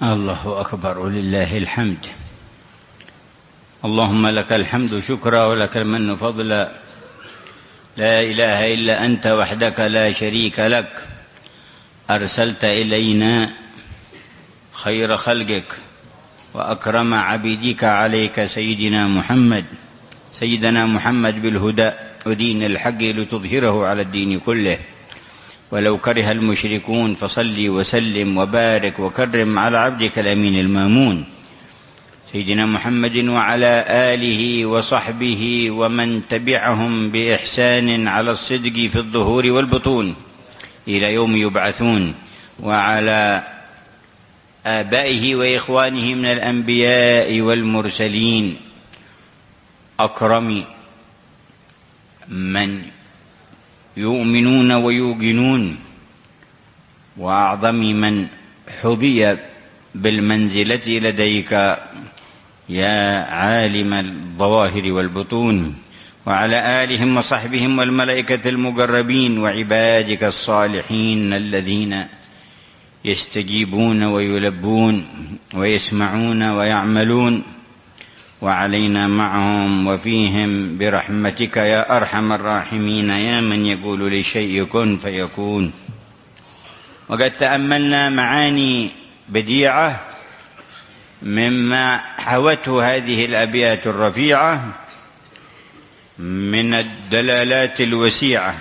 الله أكبر ولله الحمد. اللهم لك الحمد شكرا ولك المن فضلا. لا إله إلا أنت وحدك لا شريك لك، أرسلت إلينا خير خلقك وأكرم عبيدك عليك سيدنا محمد بالهدى ودين الحق لتظهره على الدين كله ولو كره المشركون. فصل وسلم وبارك وكرم على عبدك الأمين المامون سيدنا محمد وعلى آله وصحبه ومن تبعهم بإحسان على الصدق في الظهور والبطون إلى يوم يبعثون، وعلى آبائه وإخوانه من الأنبياء والمرسلين، أكرم من يؤمنون ويوقنون، وأعظم من حظي بالمنزلة لديك يا عالم الظواهر والبطون، وعلى آلهم وصحبهم والملائكة المقربين وعبادك الصالحين الذين يستجيبون ويلبون ويسمعون ويعملون، وعلينا معهم وفيهم برحمتك يا أرحم الراحمين يا من يقول للشيء كن فيكون. وقد تأملنا معاني بديعة مما حوته هذه الأبيات الرفيعة من الدلالات الوسيعة،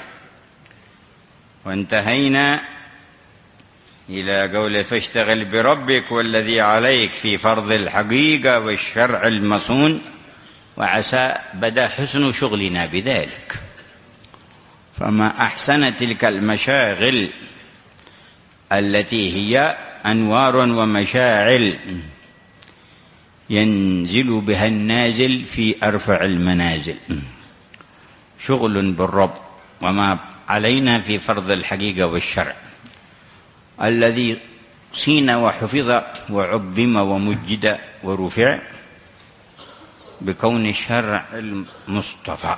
وانتهينا إلى قوله فاشتغل بربك والذي عليك في فرض الحقيقة والشرع المصون، وعسى بدا حسن شغلنا بذلك. فما أحسن تلك المشاغل التي هي أنوار ومشاعل ينزل بها النازل في أرفع المنازل. شغل بالرب وما علينا في فرض الحقيقة والشرع الذي صين وحفظ وعظم ومجد ورفع بكون الشرع المصطفى.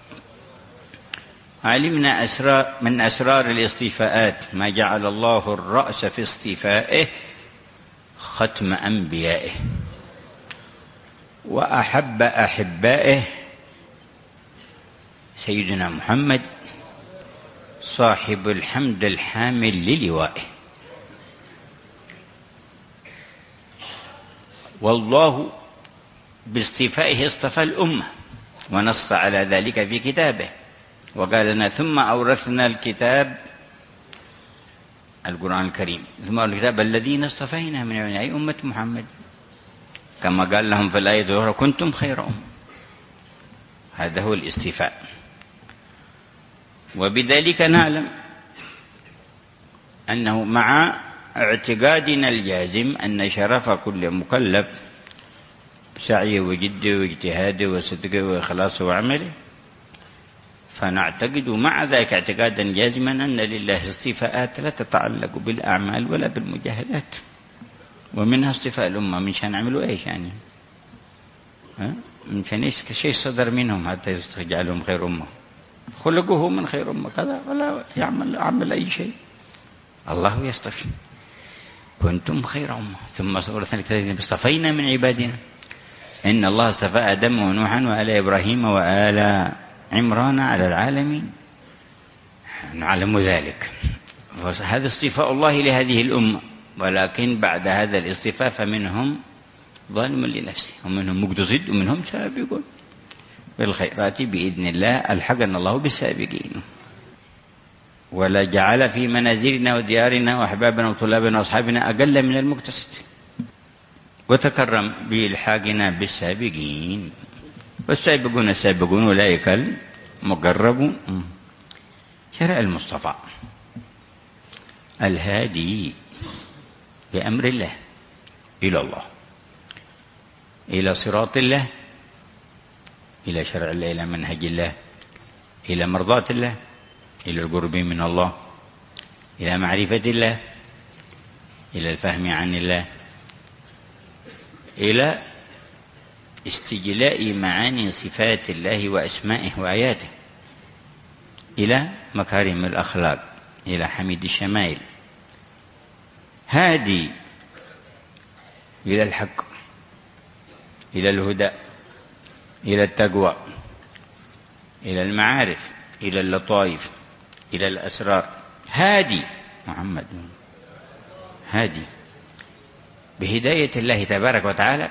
علمنا من أسرار الاصطفاءات ما جعل الله الرأس في اصطفائه ختم أنبيائه وأحب أحبائه سيدنا محمد صاحب الحمد الحامل للوائه. والله باصطفائه اصطفى الأمة ونص على ذلك في كتابه، وقال لنا ثم أورثنا الكتاب القرآن الكريم ثم الكتاب الذين اصطفينا من أي أمة محمد، كما قال لهم في الآية الأخرى كنتم خير أمة. هذا هو الاصطفاء. وبذلك نعلم أنه مع اعتقادنا الجازم أن شرف كل مكلف بسعيه وجده واجتهاده وصدقه وإخلاصه وعمله، فنعتقد مع ذلك اعتقادا جازما أن لله اصطفاءات لا تتعلق بالأعمال ولا بالمجاهدات، ومنها اصطفاء الأمة. من شان عملوا ايش يعني؟ من شان ايش شيء صدر منهم حتى يجعلهم خير أمة؟ خلقوه من خير أمة كذا ولا يعمل أي شيء. الله يصطفي. كنتم خير أمة ثم أورثنا الكتاب اصطفينا من عبادنا. إن الله اصطفى آدم ونوحا وآل إبراهيم وآل عمران على العالمين. نعلم ذلك. هذا اصطفاء الله لهذه الأمة، ولكن بعد هذا الاصطفاء فمنهم ظالم لنفسه ومنهم مقتصد ومنهم سابق بالخيرات بإذن الله. ألحقنا الله بالسابقين، ولا جعل في منازلنا وديارنا وأحبابنا وطلابنا وأصحابنا أقل من المقتصد، وتكرم بإلحاقنا بالسابقين. والسابقون السابقون أولئك المقربون. شرع المصطفى الهادي بأمر الله إلى الله، إلى صراط الله، إلى شرع الله، إلى منهج الله، إلى مرضاة الله، إلى القرب من الله، إلى معرفة الله، إلى الفهم عن الله، إلى استجلاء معاني صفات الله وأسمائه وآياته، إلى مكارم الأخلاق، إلى حميد الشمائل. هادي إلى الحق، إلى الهدى، إلى التقوى، إلى المعارف، إلى اللطائف، إلى الأسرار. هادي محمد، هادي بهداية الله تبارك وتعالى،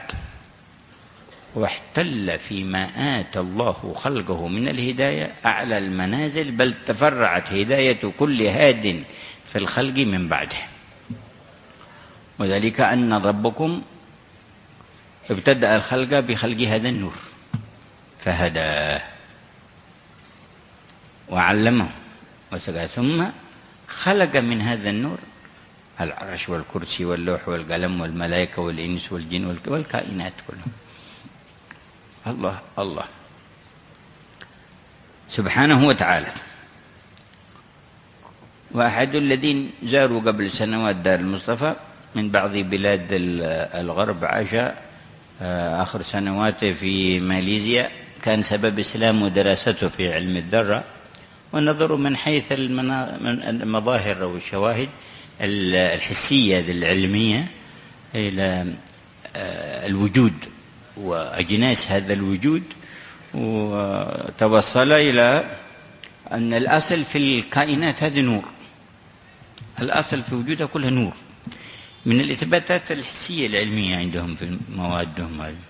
واحتل فيما آتى الله خلقه من الهداية أعلى المنازل، بل تفرعت هداية كل هاد في الخلق من بعده. وذلك أن ربكم ابتدأ الخلق بخلق هذا النور فهداه وعلمه وسقاه، ثم خلق من هذا النور العرش والكرسي واللوح والقلم والملائكة والإنس والجن والكائنات كلهم. الله الله سبحانه وتعالى. وأحد الذين زاروا قبل سنوات دار المصطفى من بعض بلاد الغرب عاش آخر سنواته في ماليزيا، كان سبب إسلامه دراسته في علم الذرة، ونظروا من حيث المظاهر والشواهد الحسية العلمية إلى الوجود وأجناس هذا الوجود، وتوصل إلى أن الأصل في الكائنات هذا نور، الأصل في وجودها كلها نور، من الإثباتات الحسية العلمية عندهم في موادهم هذه.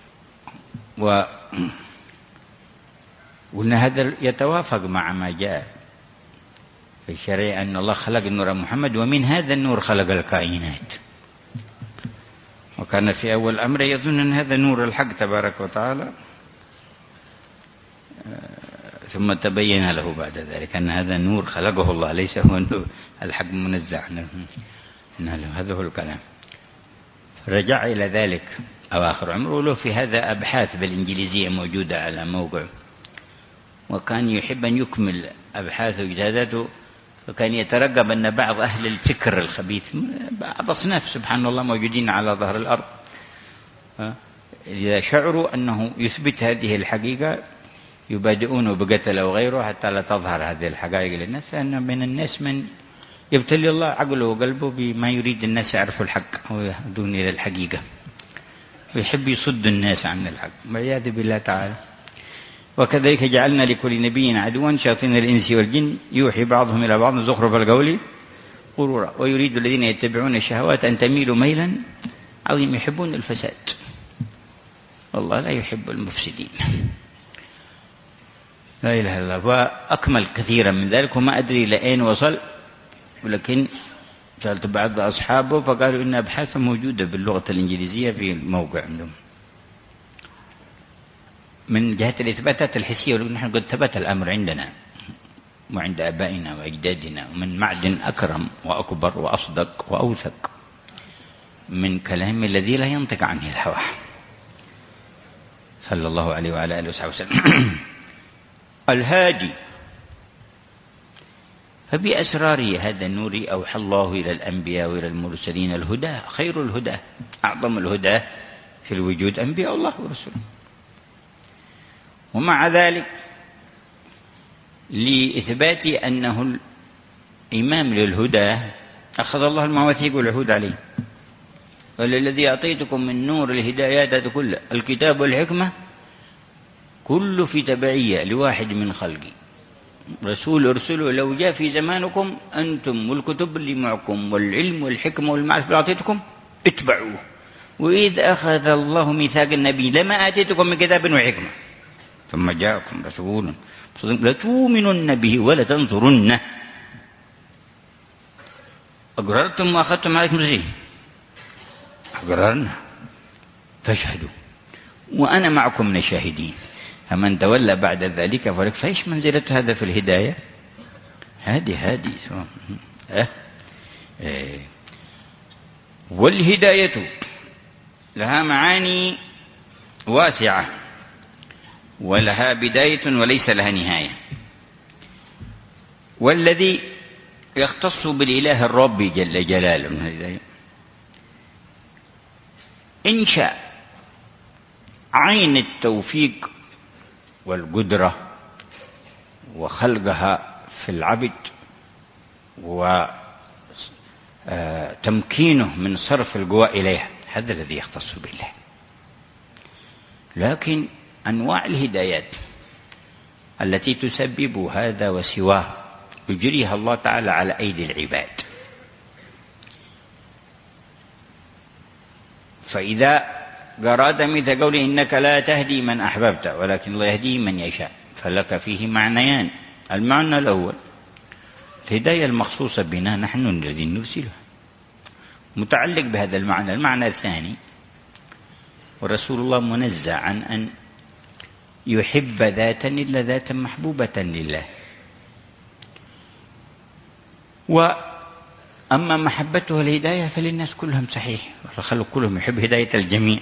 وأن هذا يتوافق مع ما جاء في الشريعة أن الله خلق النور محمد، ومن هذا النور خلق الكائنات. وكان في أول أمر يظن أن هذا نور الحق تبارك وتعالى، ثم تبين له بعد ذلك أن هذا نور خلقه الله، ليس هو نور الحق منزع عنه. هذا هو الكلام. رجع إلى ذلك أواخر عمره، له في هذا أبحاث بالإنجليزية موجودة على موقع، وكان يحب أن يكمل أبحاثه وإجازاته، وكان يترقب أن بعض أهل الفكر الخبيث، بعض أصناف سبحان الله موجودين على ظهر الأرض، إذا شعروا أنه يثبت هذه الحقيقة يبادئون بقتل أو غيره حتى لا تظهر هذه الحقائق للناس، لأن من الناس من يبتلي الله عقله وقلبه بما يريد الناس يعرفوا الحق ويهدون إلى الحقيقة، ويحب يصد الناس عن الحق والعياذ بالله تعالى. وكذلك جعلنا لكل نبي عدوا شياطين الإنس والجن يوحي بعضهم إلى بعض زخرف القول غرورا ويريد الذين يتبعون الشهوات أن تميلوا ميلا عظيما يحبون الفساد، والله لا يحب المفسدين. لا إله إلا الله. وأكمل كثيرا من ذلك، وما أدري لأين وصل، ولكن سألت بعض أصحابه فقالوا إن أبحاثه موجودة باللغة الإنجليزية في الموقع عندهم من جهة الإثباتات الحسية، ونحن قد ثبت الأمر عندنا وعند آبائنا وأجدادنا، ومن معدن أكرم وأكبر وأصدق وأوثق من كلام الذي لا ينطق عنه الهوى صلى الله عليه وعلى آله وصحبه وسلم. الهادي. فبأسرار هذا النور أوحى الله إلى الأنبياء وإلى المرسلين الهدى، خير الهدى أعظم الهدى في الوجود أنبياء الله ورسوله. ومع ذلك لإثبات أنه الإمام للهدى أخذ الله المواثيق والعهود عليه، قال الذي أعطيتكم من نور الهدايات هذا كله الكتاب والحكمة كله في تبعية لواحد من خلقي، رسول أرسله لو جاء في زمانكم أنتم والكتب اللي معكم والعلم والحكمة والمعرفة اللي أعطيتكم اتبعوه، وإذ أخذ الله ميثاق النبي لما آتيتكم من كتاب وحكمة ثم جاءكم رسول لتؤمنن به ولتنصرنه أقررتم وأخذتم عليكم رسله أقررنا فاشهدوا وأنا معكم من الشاهدين، فمن تولى بعد ذلك فلك فإيش منزلة هذا في الهداية؟ هذه والهداية لها معاني واسعة ولها بداية وليس لها نهاية. والذي يختص بالإله الرب جل جلاله من الهداية إن شاء عين التوفيق والقدرة وخلقها في العبد وتمكينه من صرف القوى إليها هذا الذي يختص بالله. لكن أنواع الهدايات التي تسبب هذا وسواه يجريها الله تعالى على أيدي العباد. فإذا أراد مثل قوله إنك لا تهدي من أحببت ولكن الله يهدي من يشاء، فلك فيه معنيان. المعنى الأول الهداية المخصوصة بنا نحن الذين نرسلها، متعلق بهذا المعنى. المعنى الثاني ورسول الله منزه عن أن يحب ذاتا إلا ذاتا محبوبة لله. وأما محبته الهداية فللناس كلهم صحيح، الخلق كلهم يحب هداية الجميع.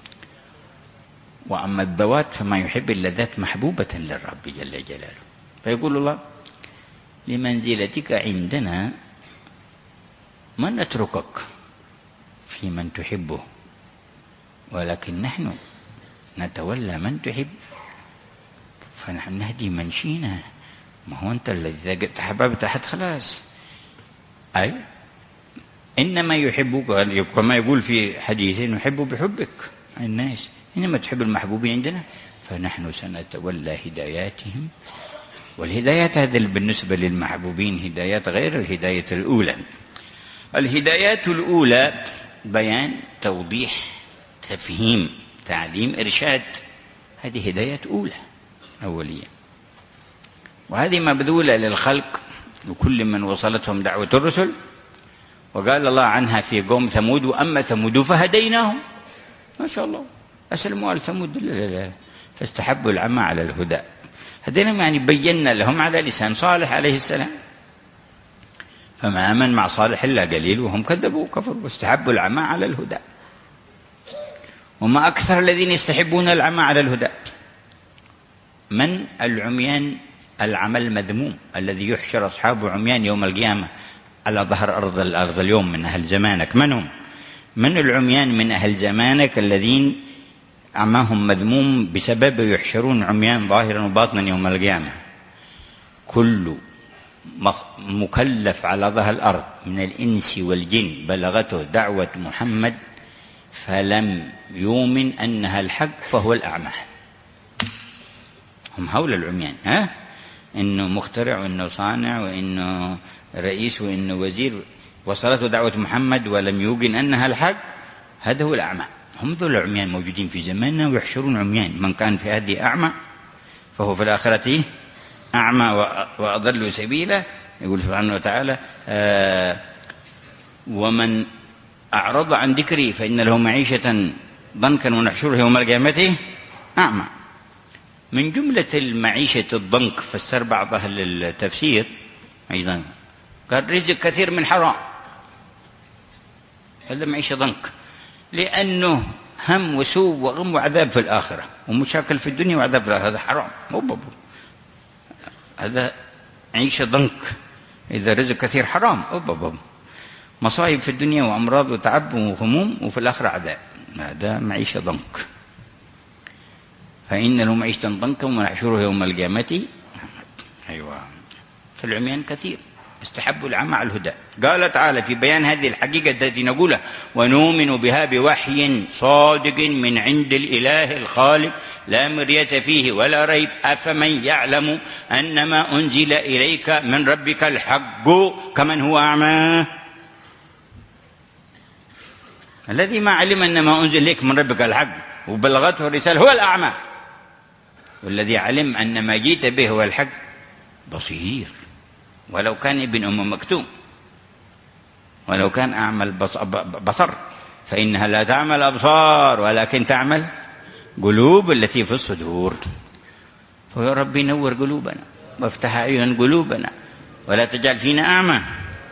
وأما الذوات فما يحب إلا ذات محبوبة للرب جل جلاله. فيقول الله لمنزلتك عندنا ما نتركك في من تحبه، ولكن نحن نتولى من تحب، فنحن نهدي من شئنا. ما هو أنت الذي تحببت أحد خلاص. أي إنما يحبك كما يقول في حديث نحب بحبك الناس، إنما تحب المحبوبين عندنا فنحن سنتولى هداياتهم. والهدايات هذه بالنسبة للمحبوبين هدايات غير الهداية الأولى. الهدايات الأولى بيان، توضيح، تفهيم، تعليم، إرشاد، هذه هدايات أولى أولية، وهذه مبذولة للخلق لكل من وصلتهم دعوة الرسل. وقال الله عنها في قوم ثمود وأما ثمود فهديناهم، ما شاء الله أسلموا على ثمود لا فاستحبوا العمى على الهدى. هديناهم يعني بينا لهم على لسان صالح عليه السلام، فما آمن مع صالح إلا قليل وهم كذبوا وكفروا واستحبوا العمى على الهدى. وما أكثر الذين يستحبون العمى على الهدى. من العميان العمى المذموم الذي يحشر أصحابه عميان يوم القيامة على ظهر الأرض اليوم من أهل زمانك. من هم؟ من العميان من أهل زمانك الذين أعماهم مذموم بسبب يحشرون عميان ظاهرا وباطنا يوم القيامة. كل مكلف على ظهر الأرض من الإنس والجن بلغته دعوة محمد فلم يؤمن أنها الحق فهو الأعمى. هم هؤلاء العميان، إنه مخترع وإنه صانع وإنه رئيس وإنه وزير وصلته دعوة محمد ولم يوقن أنها الحق، هذا هو الأعمى. هم ذو العميان موجودين في زماننا ويحشرون عميان. من كان في هذه أعمى فهو في الآخرة أعمى وأضل سبيلا. يقول سبحانه وتعالى ومن أعرض عن ذكري فإن له معيشة ضنكا ونحشره يوم القيامة أعمى. من جملة المعيشة الضنك فسر بعض أهل التفسير أيضا قال رزق كثير من حرام، هذا معيشة ضنك، لأنه هم وسوء وغم وعذاب في الآخرة ومشاكل في الدنيا وعذاب في الآخرة، هذا حرام هذا عيشة ضنك. إذا رزق كثير حرام مصايب في الدنيا وأمراض وتعب وهموم وفي الآخرة عذاب، هذا معيشة ضنك. فإن له معيشة ضنكا ونحشره يوم القيامة. أيوة، فالعميان كثير استحبوا العمى على الهدى. قال تعالى في بيان هذه الحقيقة التي نقولها ونؤمن بها بوحي صادق من عند الإله الخالق لا مرية فيه ولا ريب أفمن يعلم أنما أنزل إليك من ربك الحق كمن هو أعمى. الذي ما علم أنما أنزل إليك من ربك الحق وبلغته الرسالة هو الأعمى، والذي علم أن ما جيت به هو الحق بصير، ولو كان ابن أم مكتوم، ولو كان أعمى البصر فإنها لا تعمى الأبصار ولكن تعمل قلوب التي في الصدور. فيا ربي نور قلوبنا وافتح أعين قلوبنا ولا تجعل فينا أعمى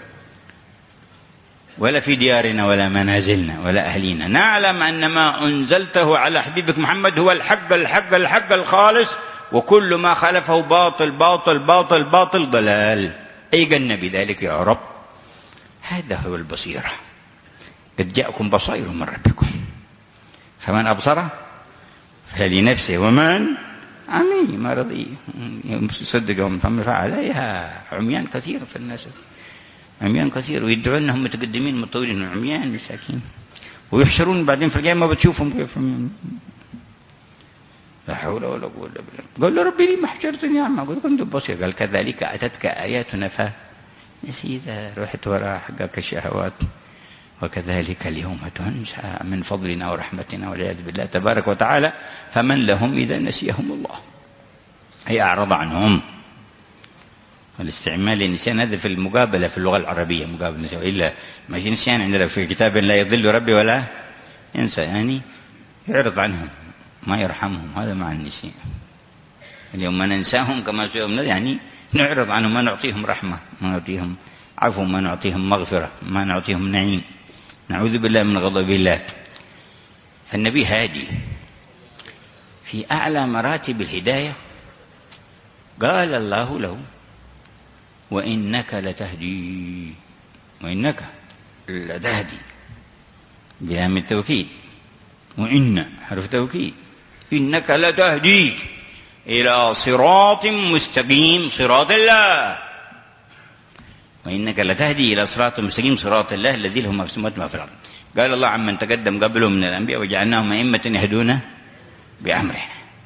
ولا في ديارنا ولا منازلنا ولا أهلينا. نعلم أن ما أنزلته على حبيبك محمد هو الحق الحق الحق الخالص، وكل ما خلفه باطل باطل باطل باطل ضلال. أيقن بذلك يا رب. هذا هو البصيرة. قد جاءكم بصائر من ربكم فمن أبصر فلنفسه ومن عمي ما رضي يصدقهم فمن فعل. عميان كثير في الناس، عميان كثير، ويدعون أنهم متقدمين متطورين، عميان مساكين ويحشرون بعدين في القيامة بتشوفهم كيف. لا حول ولا قوة إلا بالله. قال له ربي لما حشرتني أعمى؟ قلت كنت بصير. قال كذلك أتتك آياتنا فنسيتها، رحت وراء حقك الشهوات، وكذلك اليوم تنسى من فضلنا ورحمتنا والعياذ بالله تبارك وتعالى. فمن لهم إذا نسيهم الله أي أعرض عنهم. الاستعمال النسيان هذا في المقابلة في اللغة العربية، مقابل نسيان، إلا ما في نسيان عندنا في كتاب لا يضل ربي ولا ينسى، يعني يعرض عنهم ما يرحمهم، هذا مع النسيان. اليوم ما ننساهم كما سئلنا، يعني نعرض عنهم، ما نعطيهم رحمة، ما نعطيهم عفو، ما نعطيهم مغفرة، ما نعطيهم نعيم، نعوذ بالله من غضب الله. فالنبي هادي في أعلى مراتب الهداية. قال الله له وإنك لتهدي، وإنك لتهدي بلام التوكيد، وإن حرف توكيد، إنك لتهدي إلى صراط مستقيم صراط الله، وإنك لتهدي إلى صراط مستقيم صراط الله الذي له ما في السماوات وما في الأرض. قال الله عمن تقدم قبله من الأنبياء وجعلناهم أئمة يهدون بأمرنا،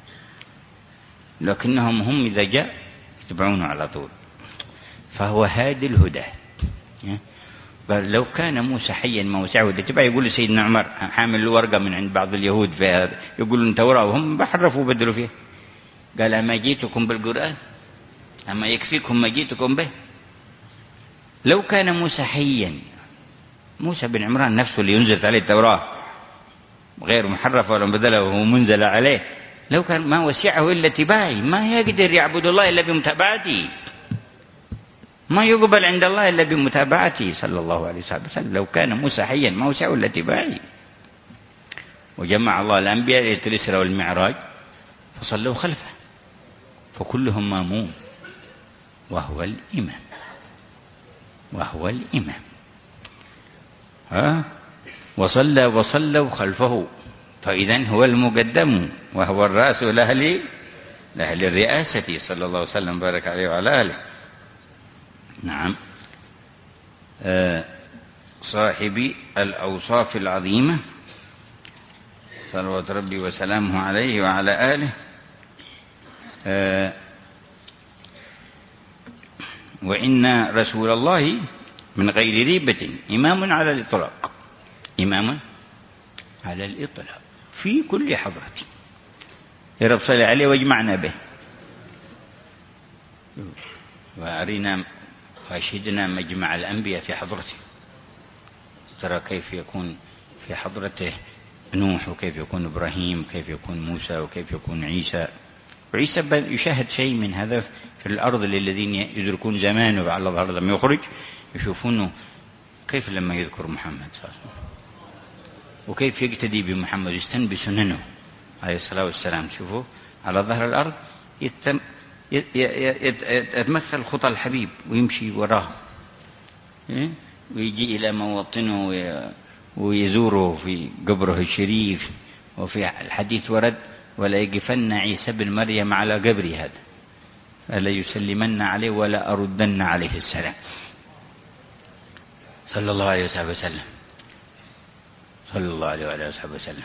لكنهم هم إذا جاء يتبعونه على طول، فهو هادي الهدى. قال لو كان موسى حيا ما وسعه الاتباع. يقول سيدنا عمر حامل له ورقة من عند بعض اليهود فيها يقولون توراة وهم بحرفوا وبدلوا فيه. قال أما جيتكم بالقرآن أما يكفيكم ما جيتكم به. لو كان موسى حيا، موسى بن عمران نفسه اللي ينزل عليه التوراة غير محرف ولا مبدله وهو منزل عليه، لو كان ما وسعه إلا اتباعي، ما يقدر يعبد الله إلا بمتابعتي، ما يقبل عند الله إلا بمتابعتي صلى الله عليه وسلم. لو كان موسى حيا ما وسعه إلا اتباعي. وجمع الله الأنبياء ليلة الإسراء والمعراج فصلوا خلفه فكلهم مامون وهو الإمام، وهو الإمام. وصلوا خلفه فإذن هو المقدم وهو الرأس لأهل الرئاسة صلى الله عليه وسلم بارك عليه وعلى آله. نعم. صاحب الأوصاف العظيمة صلوات ربي وسلامه عليه وعلى آله. وإن رسول الله من غير ريبة إمام على الإطلاق، إمام على الإطلاق في كل حضرة. يا رب صل عليه واجمعنا به، وأرنا وأشهدنا مجمع الأنبياء في حضرته. ترى كيف يكون في حضرته نوح، وكيف يكون إبراهيم، كيف يكون موسى، وكيف يكون عيسى. وعيسى يشاهد شيء من هذا في الأرض للذين يدركون زمانه على الظهر لما يخرج يشوفونه كيف لما يذكر محمد صلى الله عليه وسلم، وكيف يقتدي بمحمد يستن بسننه عليه الصلاة والسلام. شوفوا على ظهر الأرض يتمثل خطى الحبيب ويمشي وراه، ويجي إلى موطنه ويزوره في قبره الشريف. وفي الحديث ورد ولا يقفن عيسى بن مريم على قبري هذا ألا يسلمن عليه ولا أردن عليه السلام صلى الله عليه وسلم، صلى الله عليه وآله وسلم.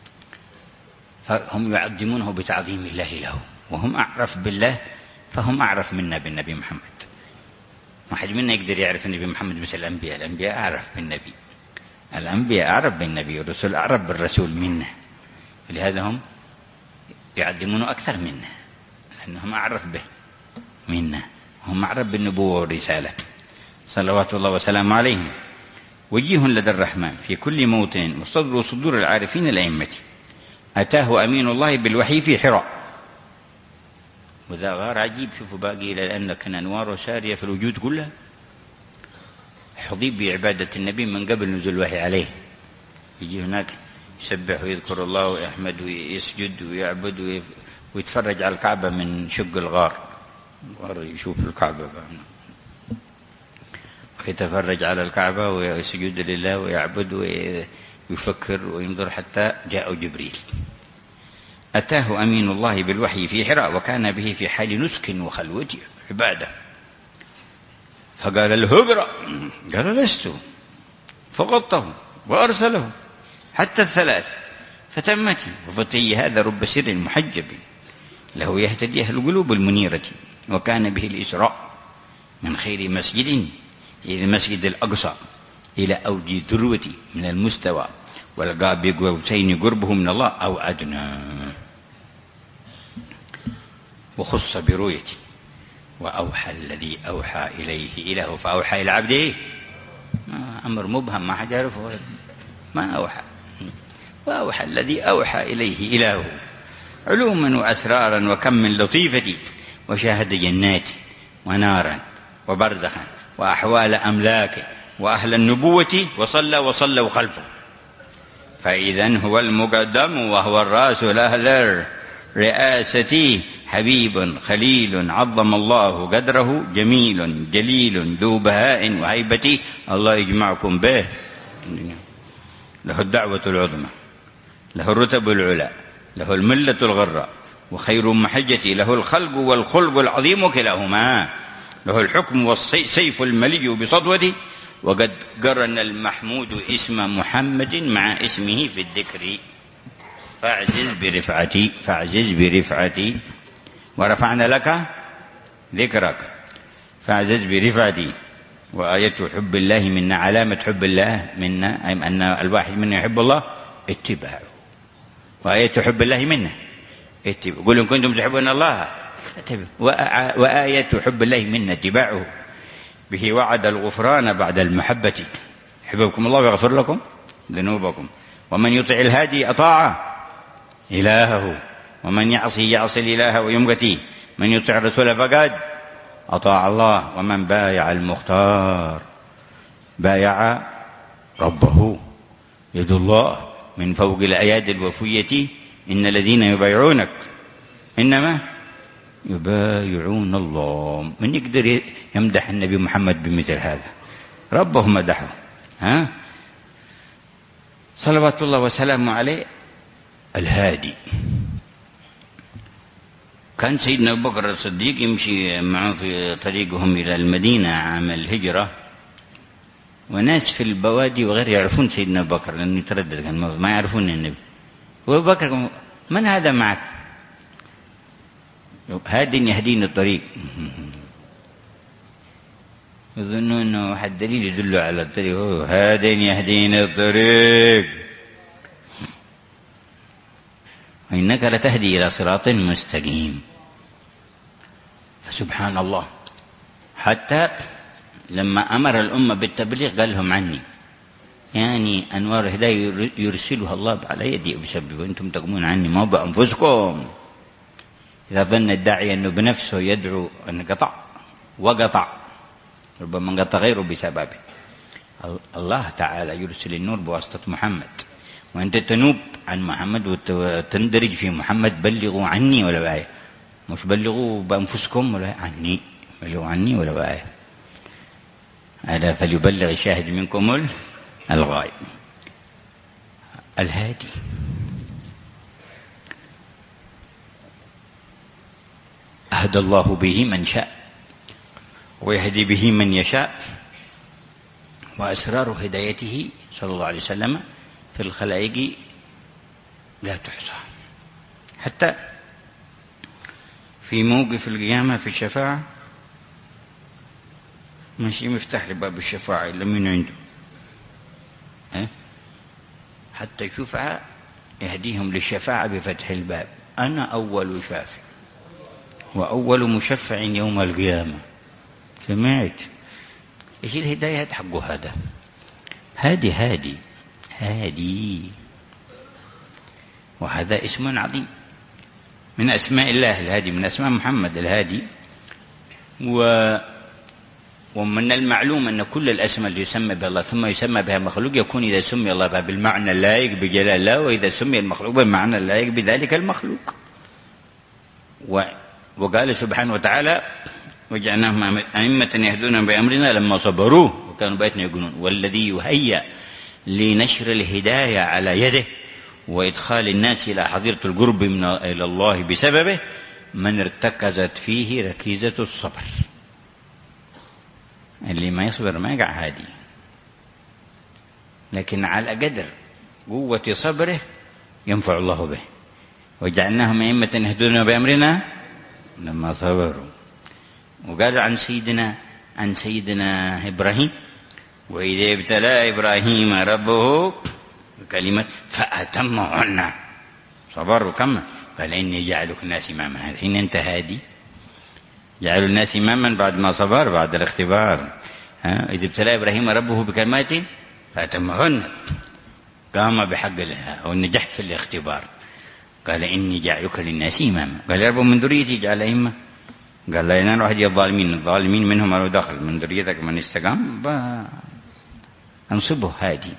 فهم يعظمونه بتعظيم الله له، وهم أعرف بالله، فهم أعرف منا بالنبي محمد. ما حد منا يقدر يعرف النبي محمد مثل الأنبياء. الأنبياء أعرف بالنبي، الأنبياء أعرف بالنبي، والرسول أعرف بالرسول منا، لهذا هم يعظمونه أكثر منا لأنهم أعرف به منا، هم أعرف بالنبوة والرسالة صلوات الله وسلامه عليهم. وجيه لدى الرحمن في كل موطن مصدر صدور العارفين الأئمة. أتاه أمين الله بالوحي في حراء. وذا غار عجيب، شوفوا باقي إلى الآن لكن أنواره سارية في الوجود كلها. حضيب بعبادة النبي من قبل نزول الوحي عليه، يجي هناك يسبح ويذكر الله ويحمد ويسجد ويعبد ويتفرج على الكعبة من شق الغار، يشوف الكعبة ويتفرج على الكعبة ويسجد لله ويعبد ويفكر وينظر حتى جاء جبريل. أتاه أمين الله بالوحي في حراء وكان به في حال نسك وخلوة عبادة. فقال له اقرأ، قال لست، فغطه وأرسله حتى الثلاث فتمت. وفتي هذا رب سر محجب له يهتدي أهل القلوب المنيرة. وكان به الإسراء من خير مسجد إلى المسجد الأقصى إلى أوج الذروة من المستوى، والقى بقوسين قربه من الله أو أدنى. وخص برؤيته وأوحى الذي أوحى إليه إله فأوحى إلى عبده. أمر مبهم ما حد يعرفه، ما أوحى. وأوحى الذي أوحى إليه إله علوما وأسرارا وكم من لطيفة. وشاهد جنات ونارا وبرزخا وأحوال أملاك وأهل النبوة وصلوا خلفه. فإذا هو المقدم وهو الرأس الأهل رئاستي. حبيب خليل عظم الله قدره، جميل جليل ذو بهاء وهيبة. الله يجمعكم به. له الدعوة العظمى، له الرتب العلى، له الملة الغراء وخير محجتي. له الخلق والخلق العظيم كلاهما. له الحكم والسيف الملي بصدوته. وقد قرن المحمود اسم محمد مع اسمه في الذكر. فاعزز برفعتي ورفعنا لك ذكرك. فاعزز برفعتي. وآية حب الله منا، علامة حب الله منا أي أن الواحد منا يحب الله اتباعه. وآية حب الله منا اتباعه. قل إن كنتم تحبون الله وآية حب الله منا اتباعه. به وعد الغفران بعد المحبة. يحببكم الله ويغفر لكم ذنوبكم. ومن يطع الهادي أطاع إلهه، ومن يعصي الإله ويمقتي. من يطع الرسول فقد أطاع الله. ومن بايع المختار بايع ربه. يد الله من فوق الأيادي الوفية. إن الذين يبايعونك إنما يبايعون الله. من يقدر يمدح النبي محمد بمثل هذا؟ ربه مدحه. صلوات الله وسلامه عليه الهادي. كان سيدنا أبو بكر الصديق يمشي معه في طريقهم إلى المدينة عام الهجرة، وناس في البوادي وغير يعرفون سيدنا أبو بكر لأنه يتردد، كان ما يعرفون النبي. وأبو بكر من هذا معك؟ هاد يهديني الطريق. يظنون أنه واحد دليل يدل على الطريق. هاد يهديني الطريق وإنك لتهدي إلى صراط مستقيم. فسبحان الله، حتى لما أمر الأمة بالتبليغ قال لهم عني، يعني أنوار هداية يرسلها الله على يدي بسبب، وأنتم تقومون عني ما بأنفسكم. إذا ظن الداعي أنه بنفسه يدعو انقطع وقطع، ربما انقطع غيره بسببه. الله تعالى يرسل النور بواسطة محمد، وأنت تنوب عن محمد وتندرج في محمد. بلغوا عني ولا بآية، مش بلغوا بأنفسكم ولا عني، بلغوا عني ولا بآية. هذا فليبلغ الشاهد منكم الغائب. الهادي أهدى الله به من شاء ويهدي به من يشاء. وأسرار هدايته صلى الله عليه وسلم في الخلائق لا تحصى. حتى في موقف القيامة في الشفاعة ماشي مفتاح لباب الشفاعة إلا من عنده، حتى يشفع يهديهم للشفاعة بفتح الباب. أنا أول شافع وأول مشفع يوم القيامة. سمعت إيش الهداية حقه؟ هذا هادي. وهذا اسم عظيم من أسماء الله الهادي، من أسماء محمد الهادي. ومن المعلوم أن كل الأسماء اللي يسمى بها الله ثم يسمى بها مخلوق يكون إذا سمي الله بها بالمعنى اللائق بجلال الله، وإذا سمي المخلوق بالمعنى اللائق بذلك المخلوق. وقال سبحانه وتعالى وجعلناهم أئمة يهدون بأمرنا لما صبروا وكانوا بآياتنا يقولون. والذي يهيأ لنشر الهداية على يده وإدخال الناس إلى حظيرة القرب إلى الله بسببه من ارتكزت فيه ركيزة الصبر. اللي ما يصبر ما يقع هادي، لكن على قدر قوة صبره ينفع الله به. وجعلناهم أئمة يهدون بأمرنا لما صبروا. وقالوا عن سيدنا إبراهيم وإذا ابتلى إبراهيم ربه كلمة فأتمهن، صبر وكمل. قال إني جعلك الناس إماما. هذا حين أنت هادي، جعلوا الناس إماما بعد ما صبر، بعد الاختبار. إذا ابتلى إبراهيم ربه بكلمات فأتمهن، قام بحق لها ونجح في الاختبار. قال إني جعلك للناس إماما. قال يا رب من ذريتي جعل أئمة. قال لا ينال أحد الظالمين منهم ولو دخل. من ذريتك من استقام أنصبه هادي.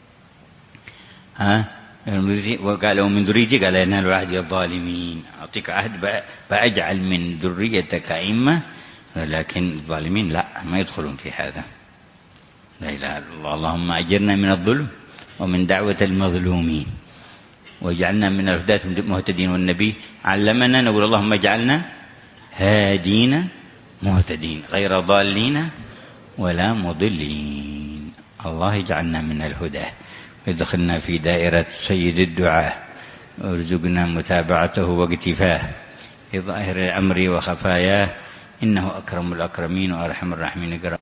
وقال ومن ذريتي قال ينال أحد الظالمين. أعطيك عهد بأجعل من ذريتك أئمة، لكن الظالمين لا، ما يدخلون في هذا. لا إله إلا الله. اللهم أجرنا من الظلم ومن دعوة المظلومين وجعلنا من الهداة المهتدين. والنبي علمنا نقول اللهم اجعلنا هادين مهتدين غير ضالين ولا مضلين. الله يجعلنا من الهدى ويدخلنا في دائرة سيد الدعاء وارزقنا متابعته واقتفاه في ظاهر الأمر وخفاياه، إنه أكرم الأكرمين وأرحم الراحمين.